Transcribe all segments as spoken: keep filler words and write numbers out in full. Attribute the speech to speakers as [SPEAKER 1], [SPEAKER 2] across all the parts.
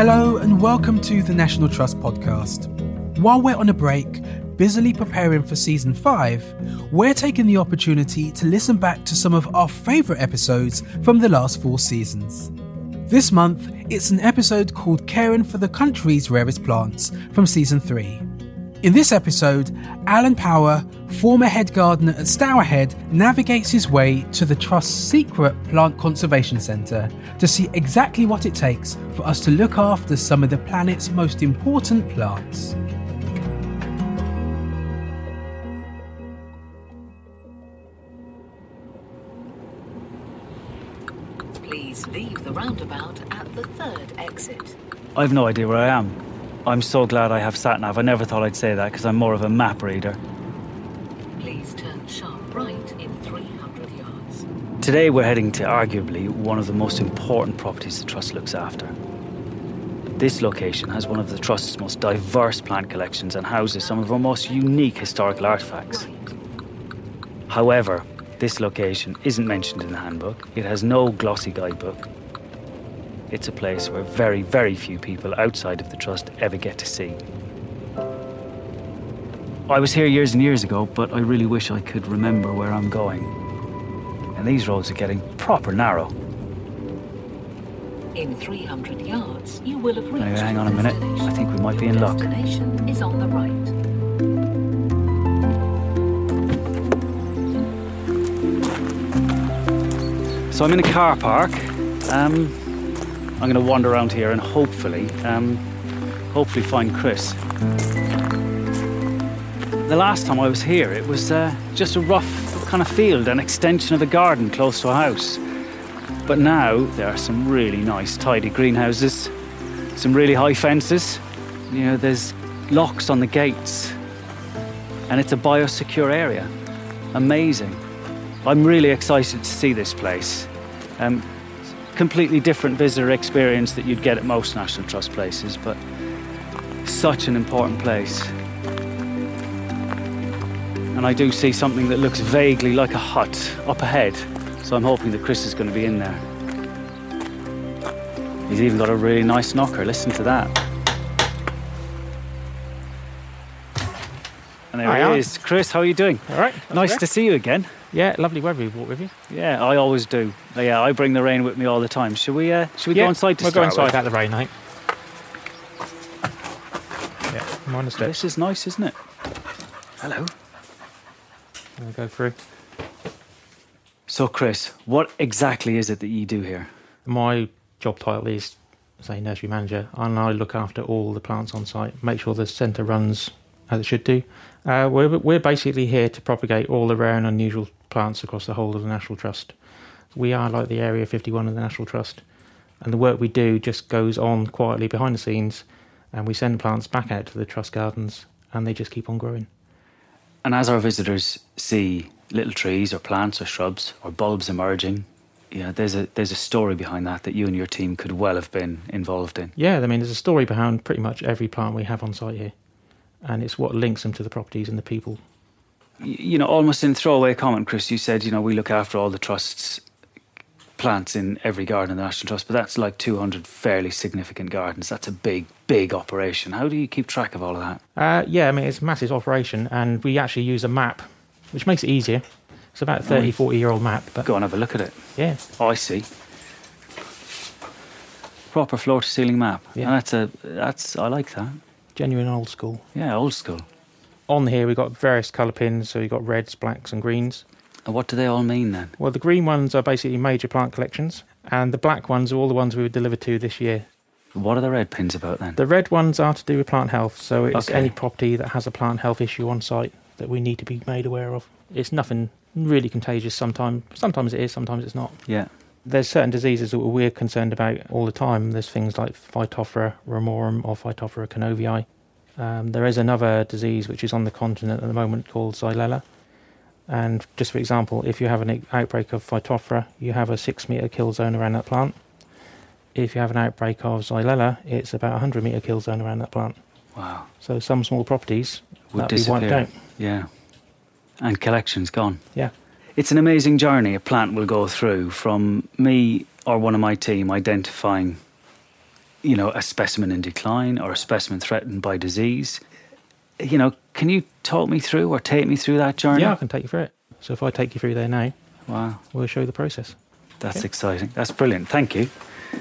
[SPEAKER 1] Hello and welcome to the National Trust podcast. While we're on a break, busily preparing for season five, we're taking the opportunity to listen back to some of our favourite episodes from the last four seasons. This month, it's an episode called Caring for the Country's Rarest Plants from season three. In this episode, Alan Power, former head gardener at Stourhead, navigates his way to the Trust's secret plant conservation centre to see exactly what it takes for us to look after some of the planet's most important plants.
[SPEAKER 2] Please leave the roundabout at the third exit.
[SPEAKER 3] I've no idea where I am. I'm so glad I have sat-nav. I never thought I'd say that because I'm more of a map reader.
[SPEAKER 2] Please turn sharp right in three hundred yards.
[SPEAKER 3] Today we're heading to arguably one of the most important properties the Trust looks after. This location has one of the Trust's most diverse plant collections and houses some of our most unique historical artefacts. However, this location isn't mentioned in the handbook. It has no glossy guidebook. It's a place where very, very few people outside of the Trust ever get to see. I was here years and years ago, but I really wish I could remember where I'm going. And these roads are getting proper narrow.
[SPEAKER 2] In three hundred yards, you will have reached.
[SPEAKER 3] Anyway, hang on a minute. I think we might be in luck.
[SPEAKER 2] The destination is on the right.
[SPEAKER 3] So I'm in a car park. Um, I'm going to wander around here and hopefully, um, hopefully find Chris. The last time I was here, it was uh, just a rough kind of field, an extension of a garden close to a house. But now there are some really nice, tidy greenhouses, some really high fences. You know, there's locks on the gates, and it's a biosecure area. Amazing. I'm really excited to see this place. Um, completely different visitor experience that you'd get at most National Trust places, but such an important place. And I do see something that looks vaguely like a hut up ahead, so I'm hoping that Chris is going to be in there. He's even got a really nice knocker, listen to that. And there
[SPEAKER 4] Hi,
[SPEAKER 3] he is. Chris, how are you doing?
[SPEAKER 4] All right.
[SPEAKER 3] Nice to see you again.
[SPEAKER 4] Yeah, lovely weather you've brought with you.
[SPEAKER 3] Yeah, I always do. Yeah, I bring the rain with me all the time. Should we? Uh, should we
[SPEAKER 4] yeah,
[SPEAKER 3] go inside to
[SPEAKER 4] we'll
[SPEAKER 3] start
[SPEAKER 4] go inside
[SPEAKER 3] with?
[SPEAKER 4] out the rain, I think. Yeah, I'm on the steps.
[SPEAKER 3] This is nice, isn't it? Hello.
[SPEAKER 4] I'll go through.
[SPEAKER 3] So, Chris, what exactly is it that you do here?
[SPEAKER 4] My job title is, say, nursery manager, and I look after all the plants on site, make sure the centre runs as it should do. Uh, we're, we're basically here to propagate all the rare and unusual plants across the whole of the National Trust. We are like the Area fifty-one of the National Trust, and the work we do just goes on quietly behind the scenes, and we send plants back out to the Trust gardens, and they just keep on growing.
[SPEAKER 3] And as our visitors see little trees or plants or shrubs or bulbs emerging, yeah, there's a there's a story behind that that you and your team could well have been involved in.
[SPEAKER 4] Yeah, I mean, there's a story behind pretty much every plant we have on site here, and it's what links them to the properties and the people.
[SPEAKER 3] You know, almost in throwaway comment, Chris, you said, you know, we look after all the Trust's plants in every garden in the National Trust, but that's like two hundred fairly significant gardens. That's a big, big operation. How do you keep track of all of that?
[SPEAKER 4] Uh, yeah, I mean, it's a massive operation, and we actually use a map, which makes it easier. It's about a thirty, forty-year-old map. But
[SPEAKER 3] go and have a look at it.
[SPEAKER 4] Yeah.
[SPEAKER 3] Oh, I see. Proper floor-to-ceiling map.
[SPEAKER 4] Yeah.
[SPEAKER 3] And that's a, that's, I like that.
[SPEAKER 4] Genuine old school.
[SPEAKER 3] Yeah, old school.
[SPEAKER 4] On here, we've got various colour pins, so you've got reds, blacks and greens.
[SPEAKER 3] And what do they all mean then?
[SPEAKER 4] Well, the green ones are basically major plant collections, and the black ones are all the ones we were delivered to this year.
[SPEAKER 3] What are the red pins about then?
[SPEAKER 4] The red ones are to do with plant health, so it's
[SPEAKER 3] Okay.
[SPEAKER 4] any property that has a plant health issue on site that we need to be made aware of. It's nothing really contagious sometimes. Sometimes it is, sometimes it's not.
[SPEAKER 3] Yeah.
[SPEAKER 4] There's certain diseases that we're concerned about all the time. There's things like Phytophthora ramorum or Phytophthora canovii. Um, there is another disease which is on the continent at the moment called Xylella. And just for example, if you have an outbreak of Phytophthora, you have a six metre kill zone around that plant. If you have an outbreak of Xylella, it's about a one hundred metre kill zone around that plant.
[SPEAKER 3] Wow.
[SPEAKER 4] So some small properties
[SPEAKER 3] Would
[SPEAKER 4] that be
[SPEAKER 3] disappear.
[SPEAKER 4] wiped out.
[SPEAKER 3] Yeah. And collections gone.
[SPEAKER 4] Yeah.
[SPEAKER 3] It's an amazing journey a plant will go through from me or one of my team identifying you know, a specimen in decline or a specimen threatened by disease. You know, can you talk me through or take me through that journey?
[SPEAKER 4] Yeah, I can take you through it. So if I take you through there now,
[SPEAKER 3] Wow.
[SPEAKER 4] we'll show you the process.
[SPEAKER 3] That's
[SPEAKER 4] Okay.
[SPEAKER 3] exciting. That's brilliant. Thank you.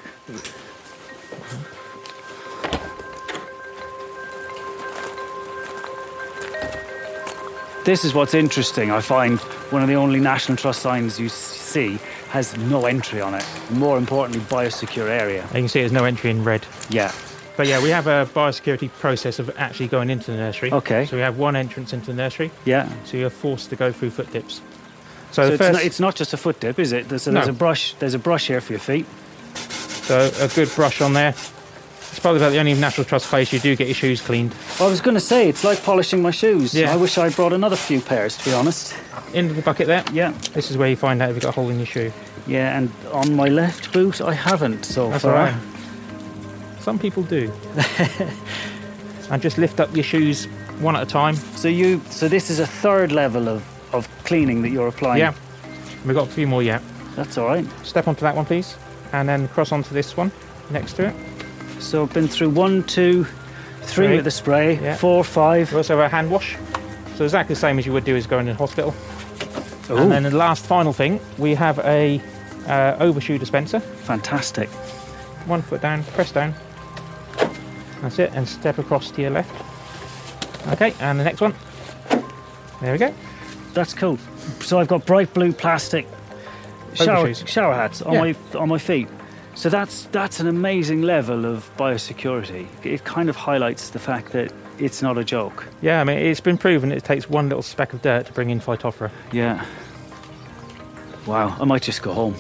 [SPEAKER 3] This is what's interesting. I find one of the only National Trust signs you s- see has no entry on it. More importantly, biosecure area.
[SPEAKER 4] And you can see there's no entry in red.
[SPEAKER 3] Yeah.
[SPEAKER 4] But yeah, we have a biosecurity process of actually going into the nursery.
[SPEAKER 3] Okay.
[SPEAKER 4] So we have one entrance into the nursery.
[SPEAKER 3] Yeah.
[SPEAKER 4] So you're forced to go through foot dips.
[SPEAKER 3] So
[SPEAKER 4] So, the
[SPEAKER 3] it's,
[SPEAKER 4] first,
[SPEAKER 3] not, it's not just a foot dip, is it? There's, a, there's
[SPEAKER 4] No.
[SPEAKER 3] a brush. There's a brush here for your feet.
[SPEAKER 4] so a good brush on there. It's probably about the only National Trust place you do get your shoes cleaned.
[SPEAKER 3] I was going to say it's like polishing my shoes.
[SPEAKER 4] Yeah.
[SPEAKER 3] I wish I brought another few pairs, to be honest.
[SPEAKER 4] Into the bucket there.
[SPEAKER 3] Yeah.
[SPEAKER 4] This is where you find out if you've got a hole in your shoe.
[SPEAKER 3] Yeah, and on my left boot, I haven't so
[SPEAKER 4] That's
[SPEAKER 3] far.
[SPEAKER 4] all right. Some people do. And just lift up your shoes one at a time.
[SPEAKER 3] So you, so this is a third level of, of cleaning that you're applying.
[SPEAKER 4] Yeah. We've got a few more yet.
[SPEAKER 3] That's all right.
[SPEAKER 4] Step onto that one, please. And then cross onto this one next to it.
[SPEAKER 3] So I've been through one, two, three
[SPEAKER 4] Three.
[SPEAKER 3] with the spray,
[SPEAKER 4] Yeah.
[SPEAKER 3] four, five.
[SPEAKER 4] We also have a hand wash. So exactly the same as you would do as going in hospital.
[SPEAKER 3] Ooh,
[SPEAKER 4] And then the last final thing, we have a uh, overshoe dispenser.
[SPEAKER 3] fantastic.
[SPEAKER 4] One foot down, press down. That's it, and step across to your left. Okay, and the next one. There we go.
[SPEAKER 3] That's cool. So I've got bright blue plastic shower,
[SPEAKER 4] Overshoes.
[SPEAKER 3] shower hats on
[SPEAKER 4] Yeah.
[SPEAKER 3] my on my feet. So that's that's an amazing level of biosecurity. It kind of highlights the fact that it's not a joke.
[SPEAKER 4] Yeah, I mean, it's been proven it takes one little speck of dirt to bring in Phytophthora.
[SPEAKER 3] Yeah. Wow, I might just go home.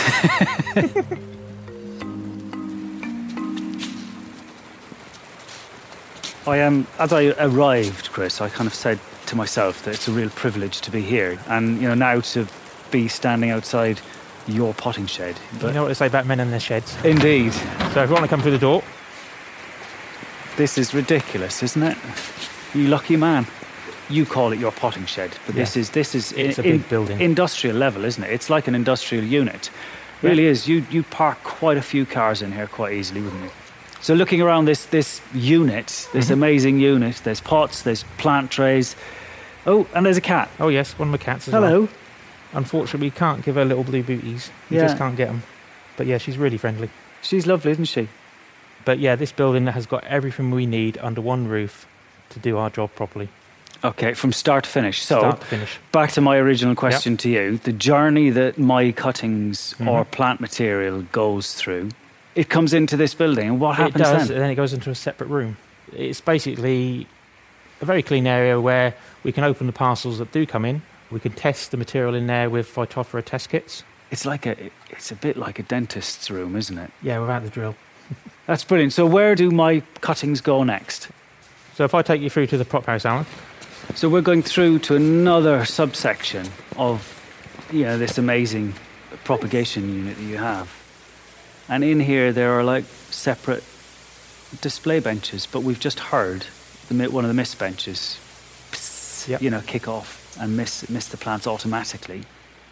[SPEAKER 3] I am, as I arrived, Chris, I kind of said to myself that it's a real privilege to be here, and you know now to be standing outside your potting shed.
[SPEAKER 4] You
[SPEAKER 3] But
[SPEAKER 4] know what they say about men and their sheds.
[SPEAKER 3] indeed,
[SPEAKER 4] So if you want to come through the door,
[SPEAKER 3] this is ridiculous, isn't it? You lucky man. You call it your potting shed, but this
[SPEAKER 4] Yeah.
[SPEAKER 3] is this is
[SPEAKER 4] It's a
[SPEAKER 3] in-
[SPEAKER 4] big building.
[SPEAKER 3] industrial level, isn't it? It's like an industrial unit. Really is. You you park quite a few cars in here quite easily, wouldn't you? So looking around this this unit, this
[SPEAKER 4] Mm-hmm.
[SPEAKER 3] amazing unit, there's pots, there's plant trays. Oh, and there's a cat.
[SPEAKER 4] oh yes, one of my cats as well.
[SPEAKER 3] Hello.
[SPEAKER 4] Unfortunately, we can't give her little blue booties. We
[SPEAKER 3] Yeah.
[SPEAKER 4] just can't get them. But yeah, she's really friendly.
[SPEAKER 3] She's lovely, isn't she?
[SPEAKER 4] But yeah, this building has got everything we need under one roof to do our job properly,
[SPEAKER 3] Okay, from start to finish. So
[SPEAKER 4] start to finish.
[SPEAKER 3] back to my original question to you, the journey that my cuttings or
[SPEAKER 4] Mhm.
[SPEAKER 3] plant material goes through, it comes into this building, and what
[SPEAKER 4] It
[SPEAKER 3] happens
[SPEAKER 4] does,
[SPEAKER 3] then?
[SPEAKER 4] and then it goes into a separate room. It's basically a very clean area where we can open the parcels that do come in. We can test the material in there with Phytophthora test kits.
[SPEAKER 3] It's like a, it's a bit like a dentist's room, isn't it?
[SPEAKER 4] Yeah, without the drill.
[SPEAKER 3] That's brilliant. So where do my cuttings go next?
[SPEAKER 4] So if I take you through to the prop house, Alan.
[SPEAKER 3] So we're going through to another subsection of, you know, this amazing propagation unit that you have. And in here there are like separate display benches, but we've just heard the, mi- one of the mist benches, psst,
[SPEAKER 4] Yep.
[SPEAKER 3] you know, kick off and miss, miss the plants automatically.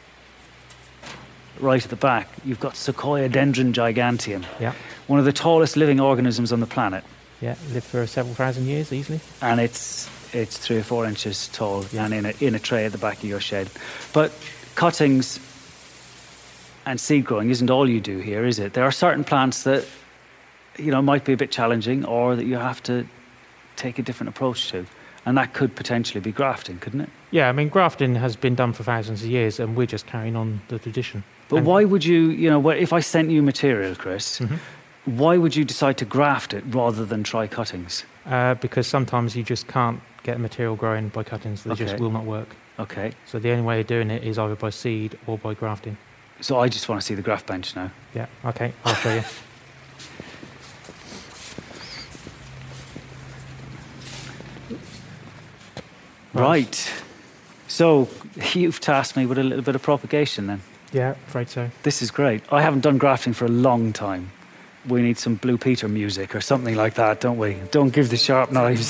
[SPEAKER 3] Right at the back, you've got Sequoia dendron giganteum,
[SPEAKER 4] Yeah,
[SPEAKER 3] one of the tallest living organisms on the planet.
[SPEAKER 4] yeah, lived for several thousand years easily.
[SPEAKER 3] And it's it's three or four inches tall
[SPEAKER 4] Yeah.
[SPEAKER 3] and in a, in a tray at the back of your shed. But cuttings and seed growing isn't all you do here, is it? There are certain plants that, you know, might be a bit challenging or that you have to take a different approach to. And that could potentially be grafting, couldn't it?
[SPEAKER 4] Yeah, I mean, grafting has been done for thousands of years, and we're just carrying on the tradition.
[SPEAKER 3] But
[SPEAKER 4] And-
[SPEAKER 3] why would you, you know, if I sent you material, Chris,
[SPEAKER 4] Mhm.
[SPEAKER 3] why would you decide to graft it rather than try cuttings?
[SPEAKER 4] Uh, because sometimes you just can't get material growing by cuttings; they just
[SPEAKER 3] Okay.
[SPEAKER 4] will not work.
[SPEAKER 3] Okay,
[SPEAKER 4] So the only way of doing it is either by seed or by grafting.
[SPEAKER 3] so I just want to see the graft bench now.
[SPEAKER 4] Yeah, okay, I'll show you.
[SPEAKER 3] Right. So you've tasked me with a little bit of propagation then.
[SPEAKER 4] Yeah, afraid so.
[SPEAKER 3] This is great. I haven't done grafting for a long time. We need some Blue Peter music or something like that, don't we? Don't give the sharp knives.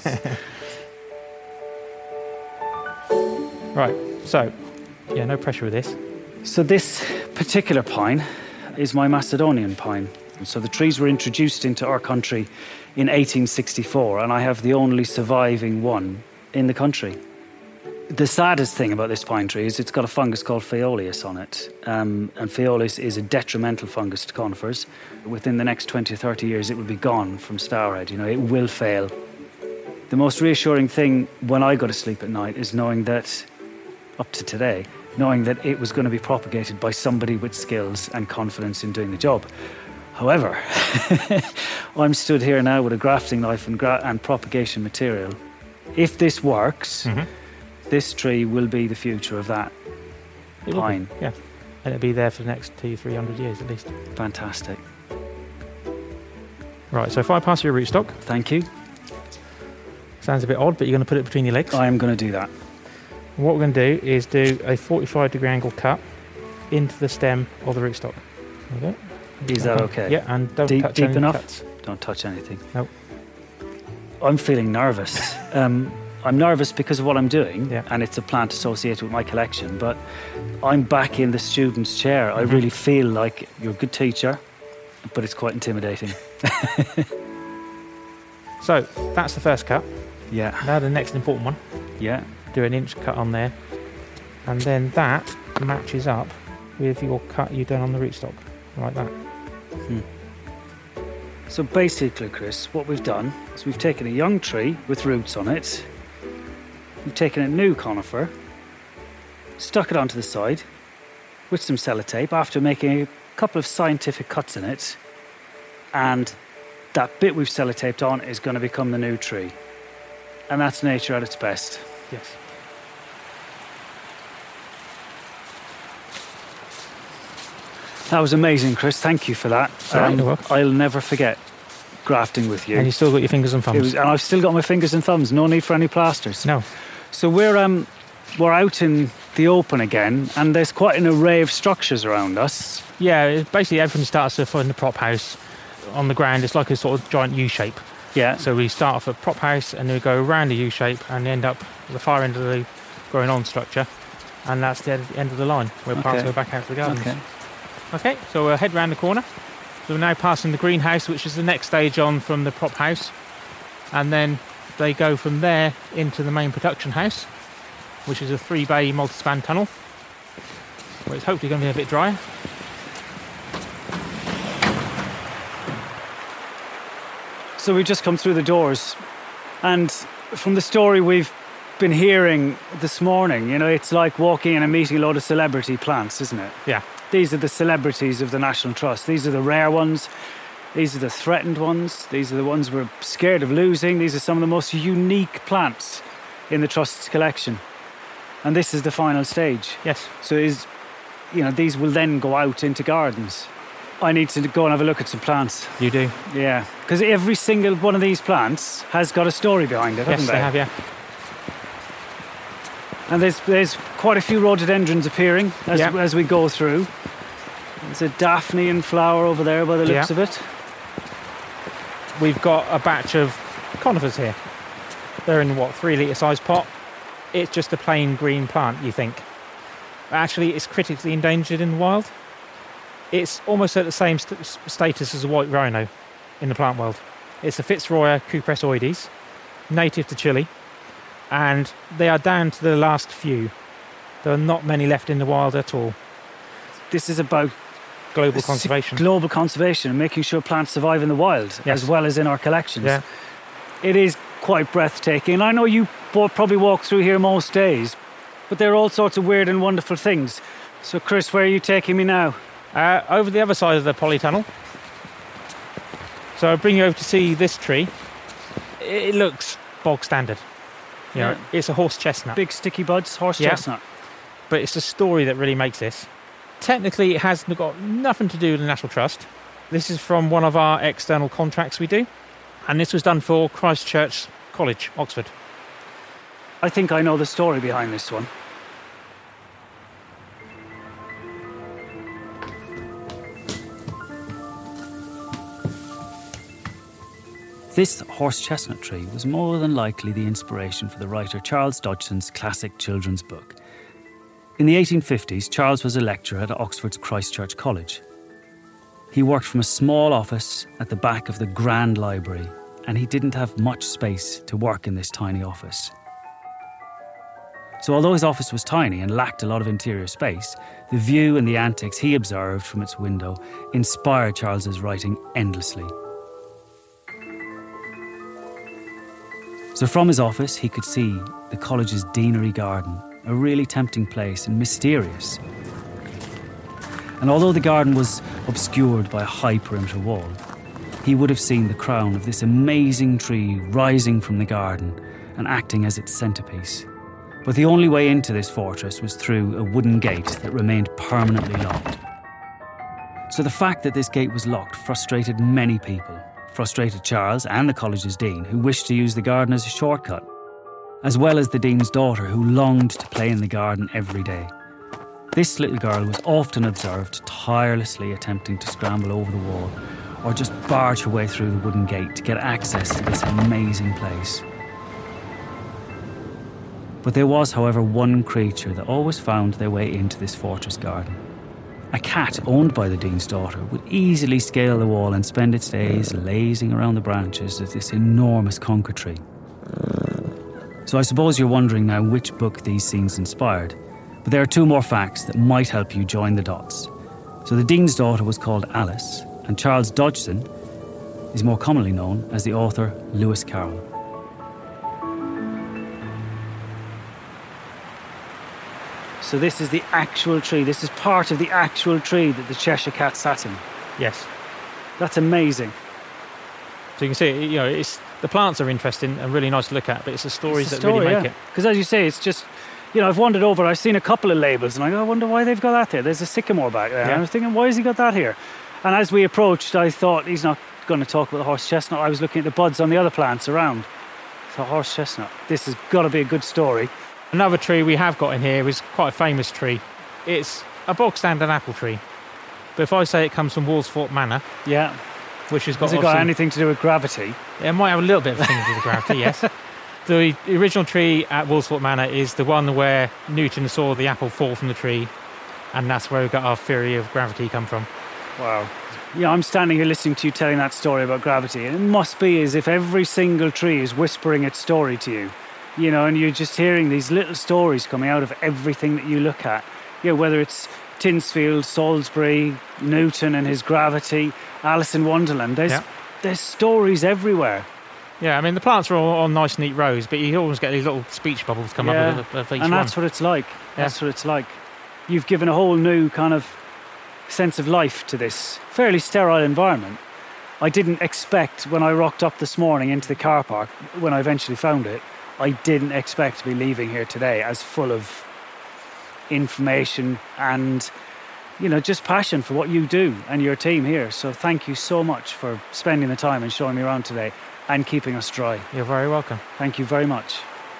[SPEAKER 4] Right, so, yeah, no pressure with this.
[SPEAKER 3] So this particular pine is my Macedonian pine. So the trees were introduced into our country in eighteen sixty-four, and I have the only surviving one in the country. The saddest thing about this pine tree is it's got a fungus called Phaeolus on it. Um, and Phaeolus is a detrimental fungus to conifers. Within the next twenty or thirty years, it will be gone from Stourhead. You know, it will fail. The most reassuring thing when I go to sleep at night is knowing that, up to today, knowing that it was going to be propagated by somebody with skills and confidence in doing the job. However, I'm stood here now with a grafting knife and, gra- and propagation material. If this works, mm-hmm. this tree will be the future of that
[SPEAKER 4] it
[SPEAKER 3] pine.
[SPEAKER 4] Be, yeah, and it'll be there for the next two, three hundred years at least.
[SPEAKER 3] Fantastic.
[SPEAKER 4] Right, so if I pass you a rootstock.
[SPEAKER 3] Thank you.
[SPEAKER 4] Sounds a bit odd, but you're going to put it between your legs.
[SPEAKER 3] I am going to do that.
[SPEAKER 4] What we're going to do is do a forty-five degree angle cut into the stem of the rootstock. Okay.
[SPEAKER 3] Is that okay?
[SPEAKER 4] Yeah, and don't
[SPEAKER 3] deep,
[SPEAKER 4] touch
[SPEAKER 3] deep
[SPEAKER 4] any
[SPEAKER 3] enough.
[SPEAKER 4] Cuts.
[SPEAKER 3] Don't touch anything.
[SPEAKER 4] Nope.
[SPEAKER 3] I'm feeling nervous. um, I'm nervous because of what I'm doing,
[SPEAKER 4] yeah.
[SPEAKER 3] and it's a plant associated with my collection. But I'm back in the student's chair. Mm-hmm. I really feel like you're a good teacher, but it's quite intimidating.
[SPEAKER 4] So that's the first cut.
[SPEAKER 3] Yeah.
[SPEAKER 4] Now the next important one.
[SPEAKER 3] Yeah.
[SPEAKER 4] Do an inch cut on there, and then that matches up with your cut you've done on the rootstock, like that.
[SPEAKER 3] Hmm. So basically, Chris, what we've done is we've taken a young tree with roots on it, we've taken a new conifer, stuck it onto the side with some sellotape after making a couple of scientific cuts in it, and that bit we've sellotaped on is going to become the new tree. And that's nature at its best.
[SPEAKER 4] Yes.
[SPEAKER 3] That was amazing, Chris. Thank you for that.
[SPEAKER 4] Um, right,
[SPEAKER 3] I'll never forget grafting with you.
[SPEAKER 4] And you still got your fingers and thumbs.
[SPEAKER 3] It was, and I've still got my fingers and thumbs. No need for any plasters.
[SPEAKER 4] No.
[SPEAKER 3] So we're um we're out in the open again, and there's quite an array of structures around us.
[SPEAKER 4] Yeah, it basically everything starts off in the prop house. On the ground, it's like a sort of giant U shape.
[SPEAKER 3] Yeah.
[SPEAKER 4] So we start off at prop house, and then we go around the U shape, and end up at the far end of the growing on structure, and that's the end of the line where
[SPEAKER 3] Okay.
[SPEAKER 4] plants go back out to the gardens.
[SPEAKER 3] Okay.
[SPEAKER 4] Okay, so we'll head round the corner. So we're now passing the greenhouse, which is the next stage on from the prop house. And then they go from there into the main production house, which is a three bay multi-span tunnel, where it's hopefully going to be a bit drier.
[SPEAKER 3] So we've just come through the doors, and from the story we've been hearing this morning, you know, it's like walking in and meeting a load of celebrity plants, isn't it?
[SPEAKER 4] Yeah.
[SPEAKER 3] These are the celebrities of the National Trust. These are the rare ones. These are the threatened ones. These are the ones we're scared of losing. These are some of the most unique plants in the Trust's collection. And this is the final stage.
[SPEAKER 4] Yes.
[SPEAKER 3] So is, you know, these will then go out into gardens. I need to go and have a look at some plants.
[SPEAKER 4] You do?
[SPEAKER 3] Yeah, because every single one of these plants has got a story behind it, haven't
[SPEAKER 4] yes,
[SPEAKER 3] they?
[SPEAKER 4] they have, yeah.
[SPEAKER 3] And there's there's quite a few rhododendrons appearing as,
[SPEAKER 4] yeah.
[SPEAKER 3] as we go through. There's a daphne in flower over there by the looks
[SPEAKER 4] yeah.
[SPEAKER 3] of it.
[SPEAKER 4] We've got a batch of conifers here. They're in, what, three litre size pot. It's just a plain green plant, you think. But actually, it's critically endangered in the wild. It's almost at the same st- status as a white rhino in the plant world. It's a Fitzroy cupressoides, native to Chile, and they are down to the last few. There are not many left in the wild at all.
[SPEAKER 3] This is about
[SPEAKER 4] global conservation.
[SPEAKER 3] Global conservation and making sure plants survive in the wild,
[SPEAKER 4] yes.
[SPEAKER 3] as well as in our collections.
[SPEAKER 4] Yeah.
[SPEAKER 3] It is quite breathtaking. And I know you probably walk through here most days, but there are all sorts of weird and wonderful things. So, Chris, where are you taking me now?
[SPEAKER 4] Uh, over the other side of the polytunnel. So I'll bring you over to see this tree. It looks bog standard. You know,
[SPEAKER 3] yeah.
[SPEAKER 4] It's a horse chestnut.
[SPEAKER 3] Big sticky buds, horse
[SPEAKER 4] yeah.
[SPEAKER 3] chestnut.
[SPEAKER 4] But it's the story that really makes this. Technically, it has got nothing to do with the National Trust. This is from one of our external contracts we do. And this was done for Christ Church College, Oxford.
[SPEAKER 3] I think I know the story behind this one. This horse chestnut tree was more than likely the inspiration for the writer Charles Dodgson's classic children's book. In the eighteen fifties, Charles was a lecturer at Oxford's Christ Church College. He worked from a small office at the back of the Grand Library, and he didn't have much space to work in this tiny office. So although his office was tiny and lacked a lot of interior space, the view and the antics he observed from its window inspired Charles's writing endlessly. So from his office, he could see the college's deanery garden, a really tempting place and mysterious. And although the garden was obscured by a high perimeter wall, he would have seen the crown of this amazing tree rising from the garden and acting as its centrepiece. But the only way into this fortress was through a wooden gate that remained permanently locked. So the fact that this gate was locked frustrated many people, frustrated Charles and the college's dean, who wished to use the garden as a shortcut, as well as the dean's daughter, who longed to play in the garden every day. This little girl was often observed tirelessly attempting to scramble over the wall or just barge her way through the wooden gate to get access to this amazing place. But there was, however, one creature that always found their way into this fortress garden. A cat owned by the dean's daughter would easily scale the wall and spend its days lazing around the branches of this enormous conker tree. So I suppose you're wondering now which book these scenes inspired. But there are two more facts that might help you join the dots. So the dean's daughter was called Alice, and Charles Dodgson is more commonly known as the author Lewis Carroll. So this is the actual tree. This is part of the actual tree that the Cheshire Cat sat in.
[SPEAKER 4] Yes.
[SPEAKER 3] That's amazing.
[SPEAKER 4] So you can see, you know, it's the plants are interesting and really nice to look at, but it's the stories
[SPEAKER 3] It's the
[SPEAKER 4] that
[SPEAKER 3] story,
[SPEAKER 4] really make
[SPEAKER 3] yeah.
[SPEAKER 4] it.
[SPEAKER 3] Because as you say, it's just, you know, I've wandered over, I've seen a couple of labels and I go, I wonder why they've got that there. There's a sycamore back there.
[SPEAKER 4] Yeah.
[SPEAKER 3] And I was thinking, why has he got that here? And as we approached, I thought, he's not going to talk about the horse chestnut. I was looking at the buds on the other plants around. I thought, horse chestnut, this has got to be a good story.
[SPEAKER 4] Another tree we have got in here is quite a famous tree. It's a bog standard apple tree. But if I say it comes from Woolsthorpe Manor,
[SPEAKER 3] Yeah.
[SPEAKER 4] which has got
[SPEAKER 3] Has it got
[SPEAKER 4] obviously-
[SPEAKER 3] anything to do with gravity?
[SPEAKER 4] it might have a little bit of a thing to do with gravity, yes. The original tree at Woolsthorpe Manor is the one where Newton saw the apple fall from the tree, and that's where we got our theory of gravity come from.
[SPEAKER 3] Wow. Yeah, I'm standing here listening to you telling that story about gravity, and it must be as if every single tree is whispering its story to you. You know, and you're just hearing these little stories coming out of everything that you look at. You know, whether it's Tinsfield, Salisbury, Newton and his gravity, Alice in Wonderland. There's
[SPEAKER 4] Yeah.
[SPEAKER 3] there's stories everywhere.
[SPEAKER 4] Yeah, I mean, the plants are all on nice, neat rows, but you always get these little speech bubbles come
[SPEAKER 3] Yeah.
[SPEAKER 4] up of, of each
[SPEAKER 3] And
[SPEAKER 4] one.
[SPEAKER 3] that's what it's like. That's what it's like. You've given a whole new kind of sense of life to this fairly sterile environment. I didn't expect when I rocked up this morning into the car park, when I eventually found it, I didn't expect to be leaving here today as full of information and, you know, just passion for what you do and your team here. So thank you so much for spending the time and showing me around today and keeping us dry.
[SPEAKER 4] You're very welcome.
[SPEAKER 3] Thank you very much.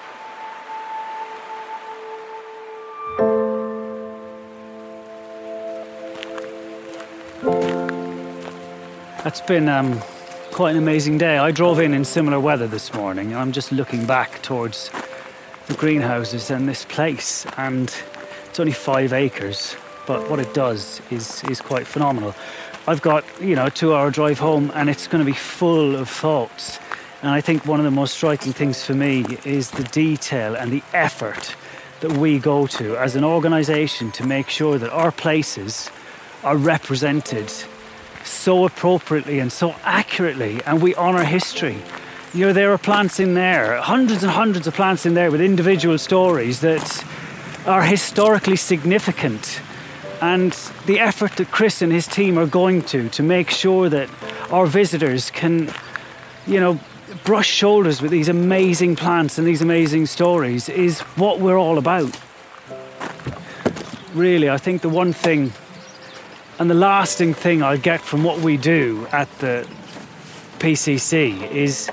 [SPEAKER 3] That's been um, quite an amazing day. I drove in in similar weather this morning and I'm just looking back towards the greenhouses and this place, and it's only five acres, but what it does is is quite phenomenal. I've got, you know, a two hour drive home and it's going to be full of thoughts. And I think one of the most striking things for me is the detail and the effort that we go to as an organisation to make sure that our places are represented so appropriately and so accurately, and we honour history. You know, there are plants in there, hundreds and hundreds of plants in there with individual stories that are historically significant. And the effort that Chris and his team are going to to make sure that our visitors can, you know, brush shoulders with these amazing plants and these amazing stories is what we're all about. Really, I think the one thing and the lasting thing I'll get from what we do at the P C C is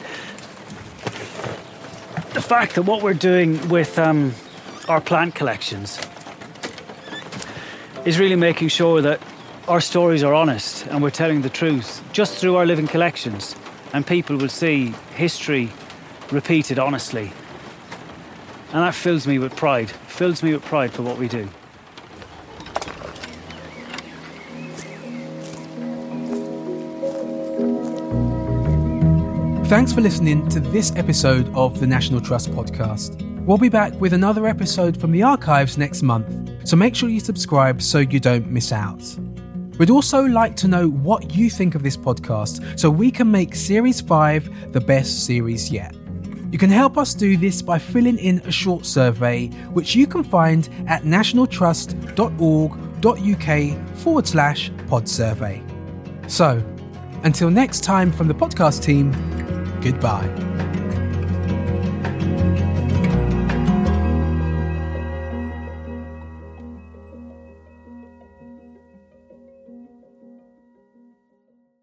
[SPEAKER 3] the fact that what we're doing with um, our plant collections is really making sure that our stories are honest and we're telling the truth just through our living collections, and people will see history repeated honestly. And that fills me with pride, fills me with pride for what we do.
[SPEAKER 1] Thanks for listening to this episode of the National Trust podcast. We'll be back with another episode from the archives next month, so make sure you subscribe so you don't miss out. We'd also like to know what you think of this podcast so we can make Series five the best series yet. You can help us do this by filling in a short survey, which you can find at nationaltrust.org.uk forward slash pod survey. So, until next time from the podcast team, goodbye.